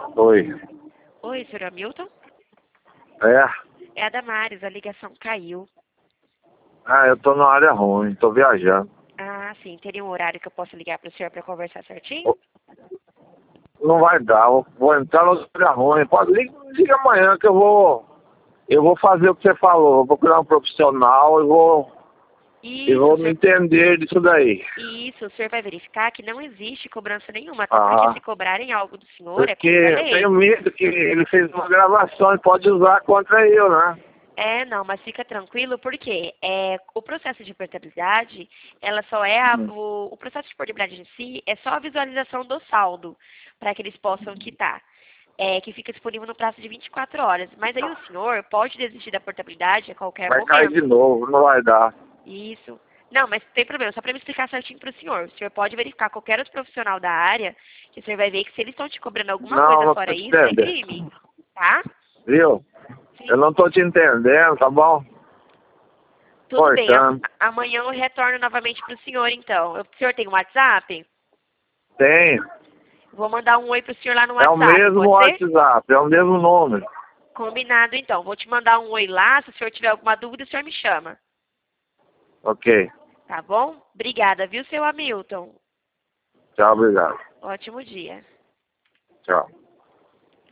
Oi. Oi, senhor Hamilton? É? É a Damares, a ligação caiu. Ah, eu tô na área ruim, tô viajando. Ah, sim. Teria um horário que eu posso ligar para o senhor para conversar certinho? Ô, não vai dar, vou entrar na área ruim. Pode, liga amanhã que eu vou fazer o que você falou. Vou procurar um profissional e vou me Senhor. entender disso daí. Isso, o senhor vai verificar que não existe cobrança nenhuma, até porque Ah, se cobrarem algo do senhor é porque contra a eu tenho lei. medo que ele fez uma gravação e pode usar contra eu, né? É, não, mas fica tranquilo, porque o processo de portabilidade, ela só é Hum. o processo de portabilidade em si é só a visualização do saldo, para que eles possam quitar, que fica disponível no prazo de 24 horas. Mas aí o senhor pode desistir da portabilidade a qualquer Vai cair de momento. novo, não vai dar. Isso. Não, mas tem problema, só para me explicar certinho para o senhor. O senhor pode verificar qualquer outro profissional da área, que o senhor vai ver que se eles estão te cobrando alguma Não, coisa não tô fora te isso, é entendendo. crime, tá? Viu? Eu Sim. não tô te entendendo, tá bom? Tudo bem, Cortando. amanhã eu retorno novamente para o senhor, então. O senhor tem um WhatsApp? Tem. Vou mandar um oi para o senhor lá no É o WhatsApp, mesmo pode ser? WhatsApp, é o mesmo número. Combinado, então. Vou te mandar um oi lá, se o senhor tiver alguma dúvida, o senhor me chama. Ok. Tá bom? Obrigada, viu, seu Hamilton? Tchau, obrigado. Ótimo dia. Tchau.